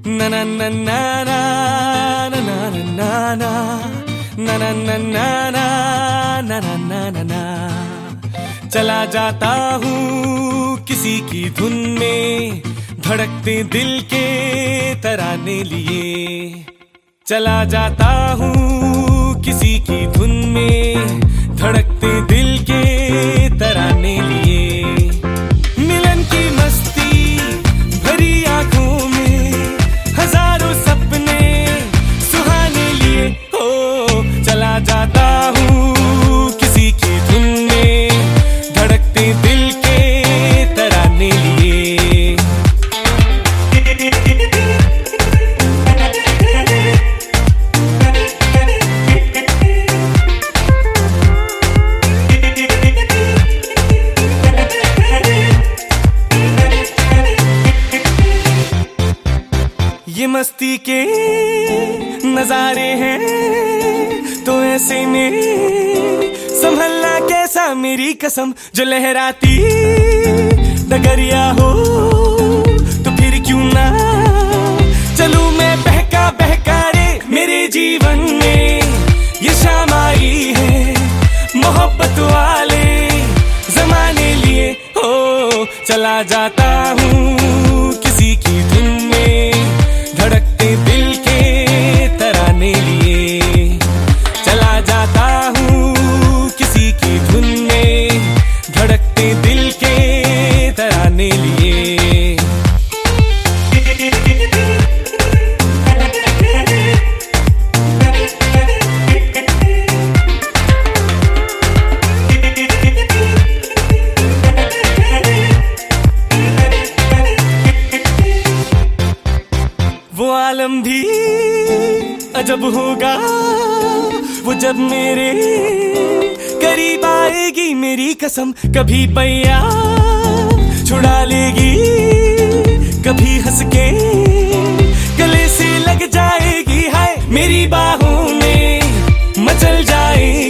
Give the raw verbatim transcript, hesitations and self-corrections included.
ना ना ना ना ना ना ना ना ना ना ना ना ना ना ना ना ना ना चला जाता हूँ किसी की धुन में, धड़कते दिल के तराने लिए। चला जाता हूँ किसी की धुन में, धड़कते दिल के तराने लिए। मिलन की मस्ती भरी आंखों में, हजारों सपने सुहाने लिए। ओ चला जाता हूँ किसी की धुन में, धड़कते दिल के तराने लिए। ये मस्ती के नजारे हैं तो ऐसे में संभलना कैसा, मेरी कसम। जो लहराती डगरिया हो तो फिर क्यों ना चलूं मैं बहका बहका रे। मेरे जीवन में ये शाम आई है मोहब्बत वाले जमाने लिए। हो चला जाता हूँ किसी की धुन में, धड़कते दिल के तराने लिए। चला जाता हूँ किसी की धुन में, धड़कते दिल के तराने लिए। वो आलम भी अजब होगा वो जब मेरे करीब आएगी, मेरी कसम। कभी पैया छुड़ा लेगी, कभी हंस के गले से लग जाएगी। हाय मेरी बाहों में मचल जाएगी।